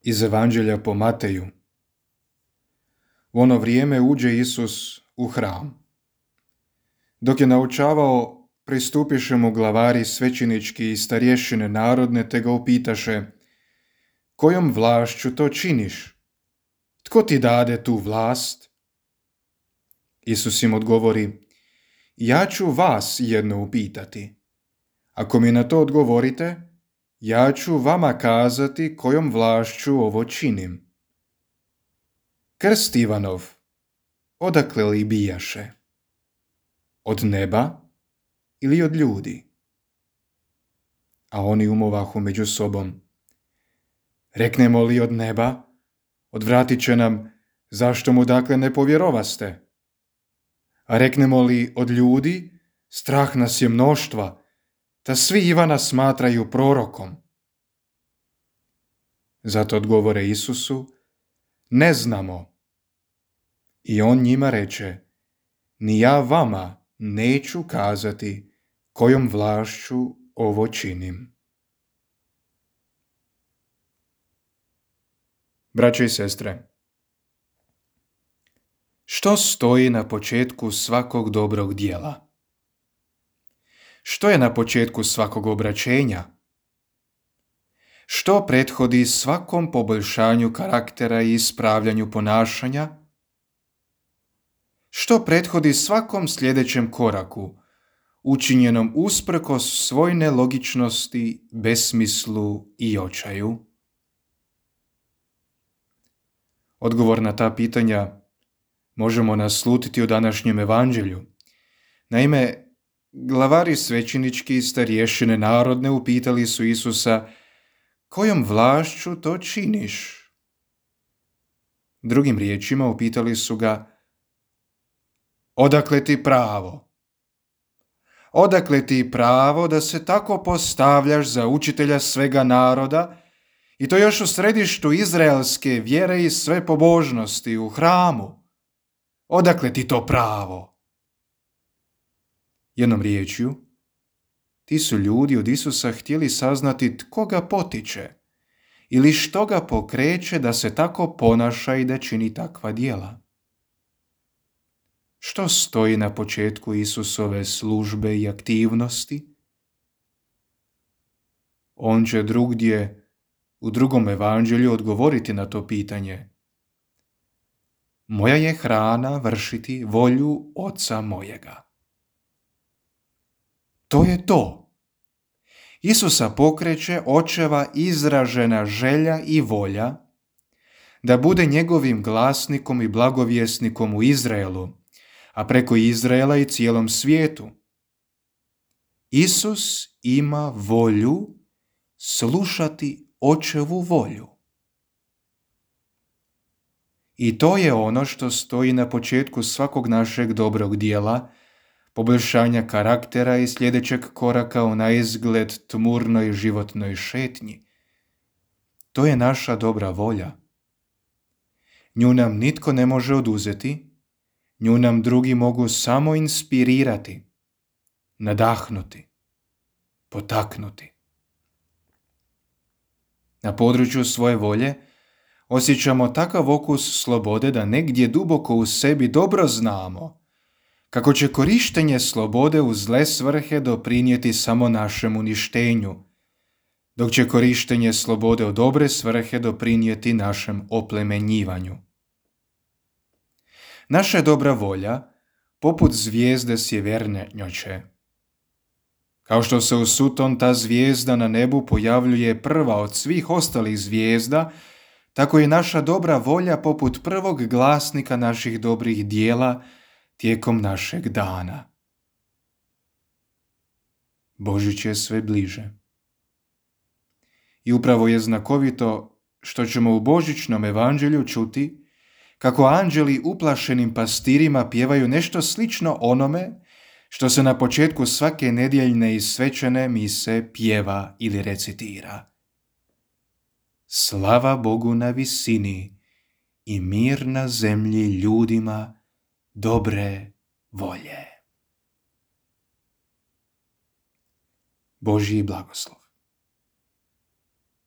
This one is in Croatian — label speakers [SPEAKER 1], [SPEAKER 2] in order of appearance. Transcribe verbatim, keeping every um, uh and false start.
[SPEAKER 1] Iz Evanđelja po Mateju. U ono vrijeme uđe Isus u hram. Dok je naučavao, pristupiše mu glavari svećenički i starješine narodne, te ga upitaše: kojom vlašću to činiš? Tko ti dade tu vlast? Isus im odgovori: ja ću vas jedno upitati. Ako mi na to odgovorite, ja ću vama kazati kojom vlašću ovo činim. Krst Ivanov, odakle li bijaše? Od neba ili od ljudi? A oni umovahu među sobom: reknemo li od neba, odvratit će nam, zašto mu dakle ne povjerovaste? A reknemo li od ljudi, strah nas je mnoštva, ta svi Ivana smatraju prorokom. Zato odgovore Isusu: ne znamo. I on njima reče: ni ja vama neću kazati kojom vlašću ovo činim. Braćo i sestre, što stoji na početku svakog dobrog djela? Što je na početku svakog obraćenja? Što prethodi svakom poboljšanju karaktera i ispravljanju ponašanja? Što prethodi svakom sljedećem koraku, učinjenom usprkos svoj nelogičnosti, besmislu i očaju? Odgovor na ta pitanja možemo naslutiti u današnjem evanđelju. Naime, glavari svećenički i starješine narodne upitali su Isusa: kojom vlašću to činiš? Drugim riječima upitali su ga: odakle ti pravo? Odakle ti pravo da se tako postavljaš za učitelja svega naroda, i to još u središtu izraelske vjere i sve pobožnosti u hramu? Odakle ti to pravo? Jednom riječju, ti su ljudi od Isusa htjeli saznati tko ga potiče ili što ga pokreće da se tako ponaša i da čini takva djela. Što stoji na početku Isusove službe i aktivnosti? On će drugdje u drugom evanđelju odgovoriti na to pitanje: moja je hrana vršiti volju Oca mojega. To je to. Isusa pokreće Očeva izražena želja i volja da bude njegovim glasnikom i blagovjesnikom u Izraelu, a preko Izraela i cijelom svijetu. Isus ima volju slušati Očevu volju. I to je ono što stoji na početku svakog našeg dobrog djela, poboljšanja karaktera i sljedećeg koraka u naizgled tmurnoj životnoj šetnji. To je naša dobra volja. Nju nam nitko ne može oduzeti, nju nam drugi mogu samo inspirirati, nadahnuti, potaknuti. Na području svoje volje osjećamo takav okus slobode da negdje duboko u sebi dobro znamo kako će korištenje slobode u zle svrhe doprinijeti samo našem uništenju, dok će korištenje slobode u dobre svrhe doprinijeti našem oplemenjivanju. Naša dobra volja, poput zvijezde sjevernjače. Kao što se u Suton ta zvijezda na nebu pojavljuje prva od svih ostalih zvijezda, tako je naša dobra volja poput prvog glasnika naših dobrih dijela tijekom našeg dana. Božić je sve bliže. I upravo je znakovito što ćemo u božićnom evanđelju čuti kako anđeli uplašenim pastirima pjevaju nešto slično onome što se na početku svake nedjeljne i svečane mise pjeva ili recitira. Slava Bogu na visini i mir na zemlji ljudima dobre volje. Božji blagoslov.